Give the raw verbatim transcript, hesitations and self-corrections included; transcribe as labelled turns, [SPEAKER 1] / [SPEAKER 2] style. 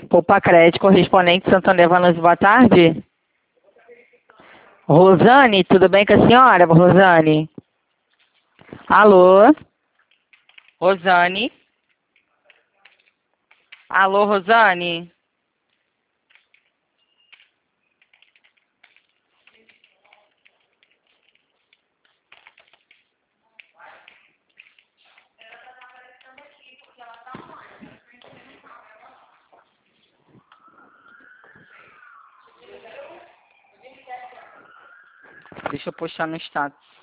[SPEAKER 1] Poupa Crédito, correspondente Santander Valença, boa tarde. Rosane, tudo bem com a senhora, Rosane? Alô? Rosane? Alô, Rosane? Deixa eu puxar no status.